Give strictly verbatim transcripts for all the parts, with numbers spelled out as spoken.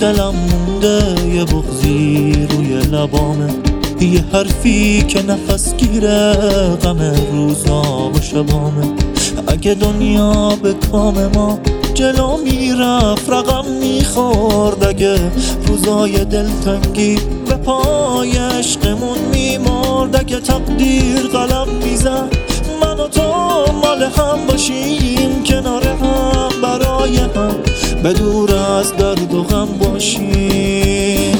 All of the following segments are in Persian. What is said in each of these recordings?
دلم مونده یه بغضی روی لبامه، یه حرفی که نفس گیره غم روزا و شبامه. اگه دنیا به کام ما جلو میرفت رقم میخورد، اگه روزای دلتنگی به پای عشقمون میمرد، اگه تقدیر قلم میزد من و تو مال هم باشیم، کنار هم برای هم به دور از درد و غم باشیم.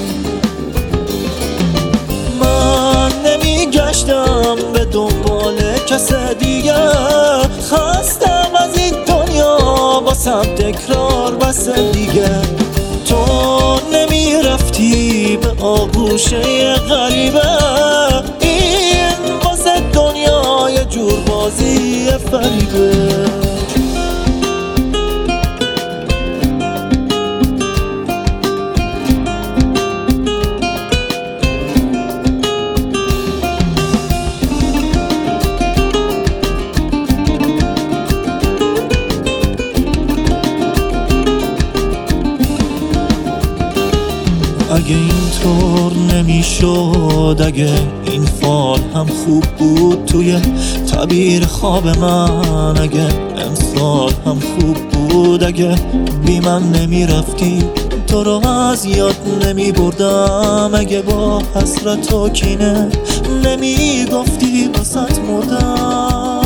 من نمیگشتم به دنبال کس دیگه، خستم از این دنیا واسم تکرار بس دیگه. تو نمیرفتی به آغوشه غریبه، این واسه دنیا یه جور بازی فریبه. اگه اینطور نمیشد، اگه این فال هم خوب بود توی تعبیر خواب من، اگه امسال هم خوب بود، اگه بی من نمیرفتی تو رو از یاد نمی بردم، اگه با حسرت و کینه نمی گفتی واسط مردم.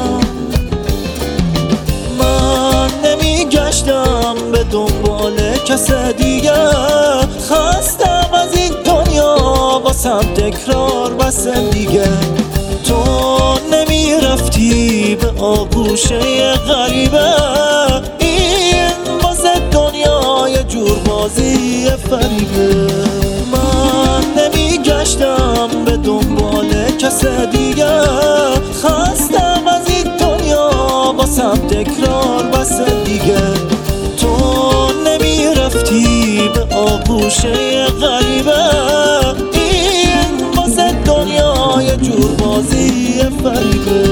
من نمی گشتم به دنبال کس دیگه، خستم از این دنیا واسم تکرار بس دیگه. تو نمیرفتی به آغوشه غریبه، این واسه دنیا یه جور بازی فریبه. من نمیگشتم به دنبال کس دیگه، خستم از این دنیا واسم تکرار بس دیگه. تو نمیرفتی به آغوشه غریبه، این واسه دنیا یه جور بازی فریبه.